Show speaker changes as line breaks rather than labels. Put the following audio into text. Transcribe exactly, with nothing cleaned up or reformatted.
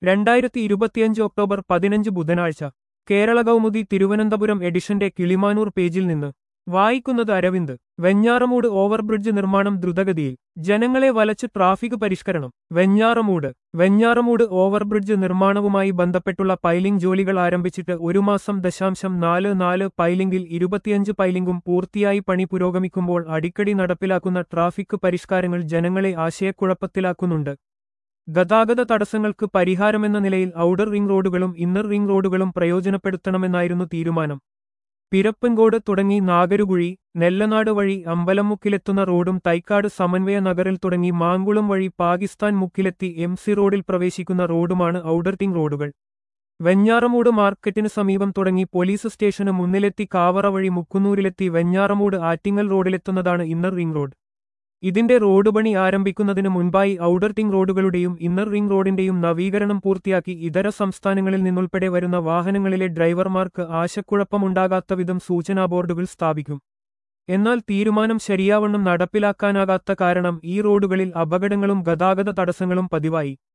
രണ്ടായിരത്തി ഇരുപത്തിയഞ്ച് ഒക്ടോബർ പതിനഞ്ച് ബുധനാഴ്ച കേരള കൗമുദി തിരുവനന്തപുരം എഡിഷന്റെ കിളിമാനൂർ പേജിൽ നിന്ന് വായിക്കുന്നത് അരവിന്ദ്. വെഞ്ഞാറമൂട് ഓവർബ്രിഡ്ജ് നിർമ്മാണം ദ്രുതഗതിയിൽ, ജനങ്ങളെ വലച്ച് ട്രാഫിക് പരിഷ്കരണം. വെഞ്ഞാറമൂട് വെഞ്ഞാറമൂട് ഓവർബ്രിഡ്ജ് നിർമ്മാണവുമായി ബന്ധപ്പെട്ടുള്ള പൈലിംഗ് ജോലികൾ ആരംഭിച്ചിട്ട് ഒരു മാസം ദശാംശം നാല് നാല് പൈലിംഗിൽ ഇരുപത്തിയഞ്ച് പൈലിംഗും പൂർത്തിയായി പണി പുരോഗമിക്കുമ്പോൾ അടിക്കടി നടപ്പിലാക്കുന്ന ട്രാഫിക് പരിഷ്കാരങ്ങൾ ജനങ്ങളെ ആശയക്കുഴപ്പത്തിലാക്കുന്നുണ്ട്. ഗതാഗത തടസ്സങ്ങൾക്ക് പരിഹാരമെന്ന നിലയിൽ ഔട്ടർ റിംഗ് റോഡുകളും ഇന്നർ റിംഗ് റോഡുകളും പ്രയോജനപ്പെടുത്തണമെന്നായിരുന്നു തീരുമാനം. പിരപ്പൻകോട് തുടങ്ങി നാഗരുകുഴി, നെല്ലനാട് വഴി അമ്പലമുക്കിലെത്തുന്ന റോഡും തൈക്കാട് സമന്വയ നഗറിൽ തുടങ്ങി മാങ്കുളം വഴി പാകിസ്ഥാൻ മുക്കിലെത്തി എം സി റോഡിൽ പ്രവേശിക്കുന്ന റോഡുമാണ് ഔട്ടർ റിംഗ് റോഡുകൾ. വെഞ്ഞാറമൂട് മാർക്കറ്റിന് സമീപം തുടങ്ങി പോലീസ് സ്റ്റേഷന് മുന്നിലെത്തി കാവറ വഴി മുക്കുന്നൂരിലെത്തി വെഞ്ഞാറമൂട് ആറ്റിങ്ങൽ റോഡിലെത്തുന്നതാണ് ഇന്നർ റിംഗ് റോഡ്. ഇതിന്റെ റോഡ് പണി ആരംഭിക്കുന്നതിന് മുൻപായി ഔട്ടർ റിംഗ് റോഡുകളുടെയും ഇന്നർ റിംഗ് റോഡിന്റെയും നവീകരണം പൂർത്തിയാക്കി ഇതര സംസ്ഥാനങ്ങളിൽ നിന്നുൾപ്പെടെ വരുന്ന വാഹനങ്ങളിലെ ഡ്രൈവർമാർക്ക് ആശയക്കുഴപ്പമുണ്ടാകാത്ത വിധം സൂചനാ ബോർഡുകൾ സ്ഥാപിക്കും. എന്നാൽ തീരുമാനം ശരിയാവണ്ണം നടപ്പിലാക്കാനാകാത്ത കാരണം ഈ റോഡുകളിൽ അപകടങ്ങളും ഗതാഗത തടസ്സങ്ങളും പതിവായി.